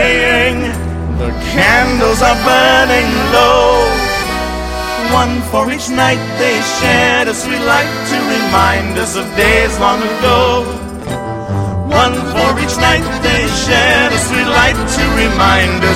praying. The candles are burning low. One for each night they shared, a sweet light to remind us of days long ago. One for each night they shared, a sweet light to remind us